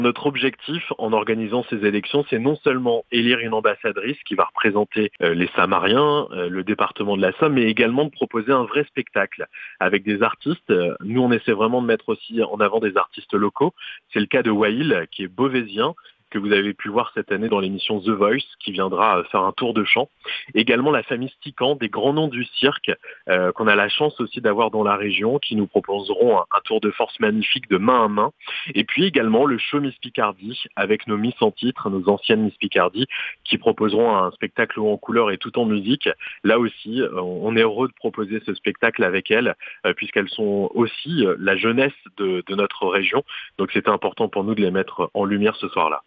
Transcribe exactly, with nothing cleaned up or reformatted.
Notre objectif en organisant ces élections, c'est non seulement élire une ambassadrice qui va représenter euh, les Samariens, euh, le département de la Somme, mais également de proposer un vrai spectacle avec des artistes. Euh, Nous, on essaie vraiment de mettre aussi en avant des artistes locaux. C'est le cas de Wail, qui est beauvaisien, que vous avez pu voir cette année dans l'émission The Voice, qui viendra euh, faire un tour de chant. Également la famille Stican, des grands noms du cirque, euh, qu'on a la chance aussi d'avoir dans la région, qui nous proposeront un, un tour de force magnifique de main à main. Et puis également le show Miss Picardie, avec nos Miss en titre, nos anciennes Miss Picardie, qui proposeront un spectacle haut en couleur et tout en musique. Là aussi, on est heureux de proposer ce spectacle avec elles, euh, puisqu'elles sont aussi euh, la jeunesse de, de notre région. Donc c'était important pour nous de les mettre en lumière ce soir-là.